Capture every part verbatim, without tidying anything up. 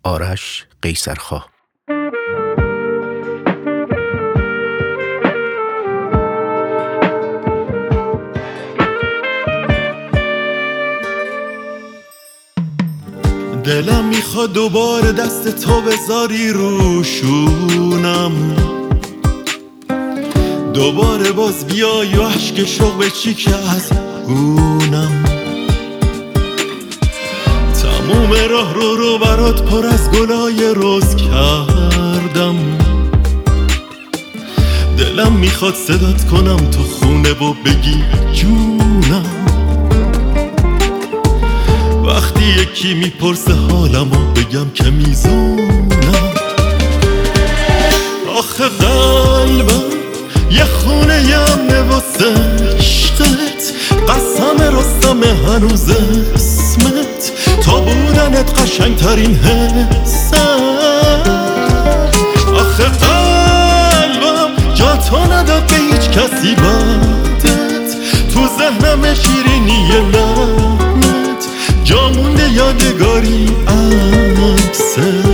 آرش قیصرخواه. دلم میخواد دوباره دست تو بذاری روشونم، دوباره باز بیای و عشق شوق بچیکه از گونم. تموم راه رو رو برات پر از گلای روز کردم، دلم میخواد صدات کنم تو خونه و بگی جونم. وقتی یکی میپرسه حالمو بگم که میزونم. آخه قلبم یه خونه یه امنه واسه عشقت، قسم رستم هنوز اسمت، تا بودنت قشنگترین حست. آخه قلبم جا تو نداد به هیچ کسی بعدت، تو ذهنم شیرینی لعنت، جا مونده یادگاری عکست.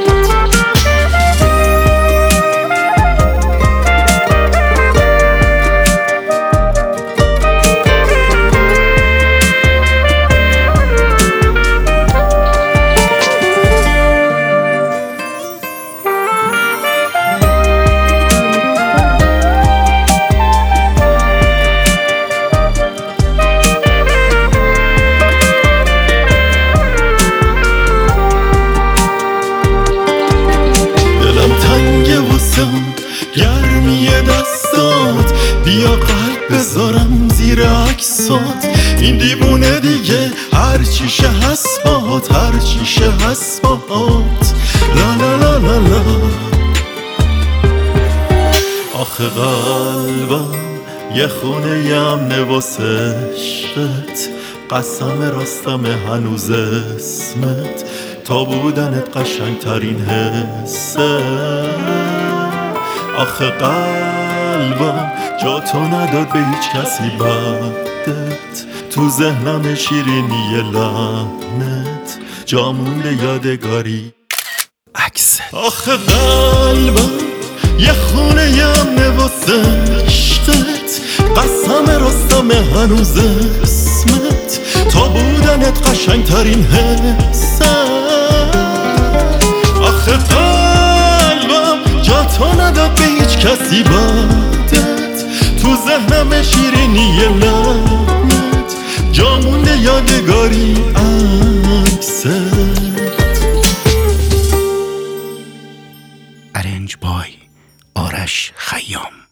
گرمی دستات بیا قلب بذارم زیر عکسات، این دیوونه دیگه هر چیشه هست هر چیشه هست لا لا لا لا لا. آخه قلبم یه خونه یه امنه واسه عشقت، قسم راستم هنوز اسمت، تا بودنت قشنگترین حست. آخه قلبم جا تو نداد به هیچ کسی بعدت، تو ذهنم شیرینی لعنت، جا مونده یادگاری عکست. آخه قلبم یه خونه یه امنه واسه عشقت، قسم رستم هنوز اسمت، تا بودنت قشنگترین حست. آخه قلبم جا تو نداد به هیچ کسی بعدت، تو ذهنم شیرینی لعنت، جا مونده یادگاری عکست. ارنج بای آرش خیام.